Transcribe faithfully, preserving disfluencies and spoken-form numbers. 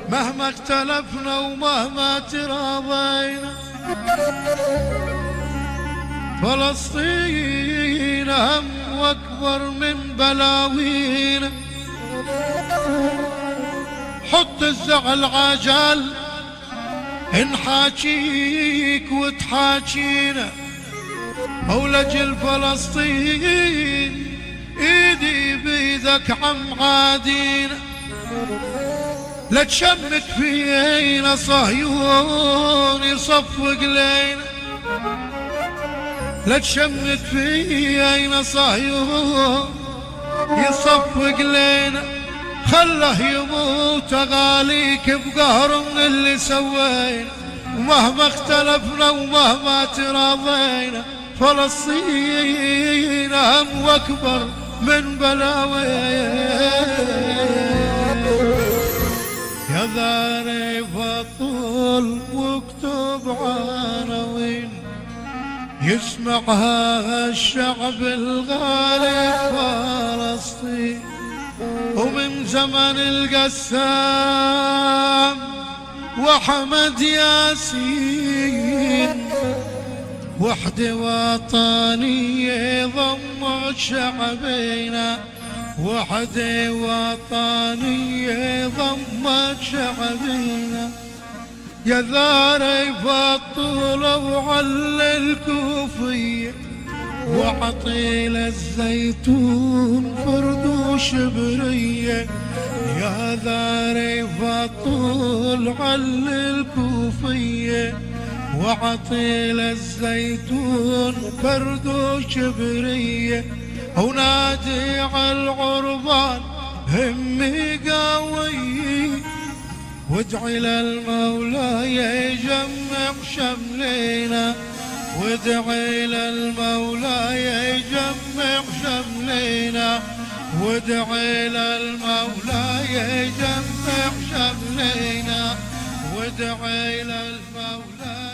مهما اختلفنا ومهما تراضينا، فلسطين هم واكبر من بلاوينا. حط الزعل عجل نحاكيك وتحاكينا، ولجل فلسطين ايدي بيدك عم عادينا. لا تشمت فينا صهيون يصفق لينا، لا تشمت فينا صهيون يصفق لينا. خله يموت غاليك بقهر من اللي سوينا، ومهما اختلفنا ومهما تراضينا، فلسطين هم واكبر من بلاوينا. يا ذاري فطول واكتب عناوين يسمعها الشعب الغالي فلسطين. ومن زمن القسام وحمد ياسين، وحدة وطنية ضمت شعبنا، وحدة وطنية ضمت شعبنا. يا ذاري فالطولة وعلى الكوفية، وعطيل الزيتون فردوش برية. يا ذاري فالطول على الكوفية، وعطيل الزيتون فردوش برية. ونادي على العربان همي قوي، وادعي للمولى يجمع شملينا، وادعي للمولى يجمع شملينا، وادعي للمولى يجمع شملينا، وادعي للمولى